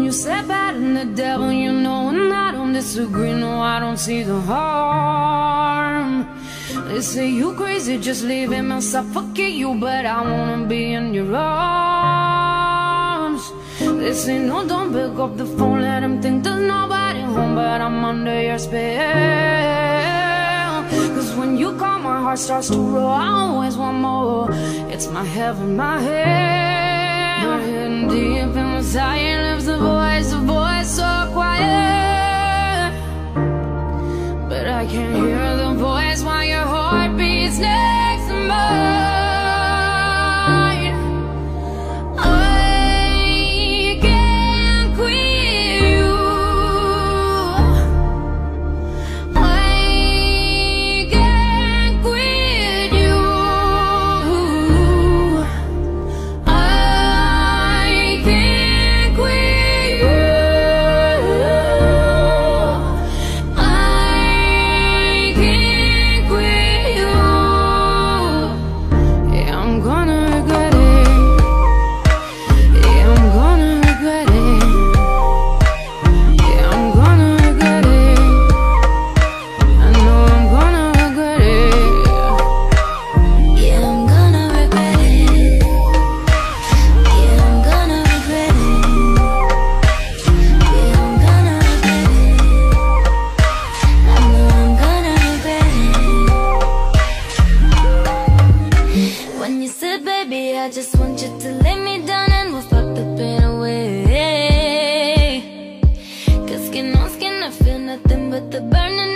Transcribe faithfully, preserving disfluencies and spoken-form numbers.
you said bad and the devil, you know, and I don't disagree. No, I don't see the harm. They say you crazy, just leave him and suffocate you, but I wanna be in your arms. They say no, don't pick up the phone, let him think there's nobody home, but I'm under your spell. Cause when you call, my heart starts to roar. I always want more. It's my heaven, my hell. We're hidden deep inside lives the voice, the voice so quiet, but I can't hear the voice while your heart beats next to mine. I can't quit you. I can't quit you. I can't quit you. I can't quit you. Yeah, I'm gonna regret it. Yeah, I'm gonna regret it. Yeah, I'm gonna regret it. I know I'm gonna regret it. Yeah, I'm gonna regret it. Yeah, I'm gonna regret it. Yeah, I'm gonna regret it. I know I'm gonna regret it. When you said, baby, I just want you to lay me down and we'll fuck the pain away. Cause skin on skin, I feel nothing but the burning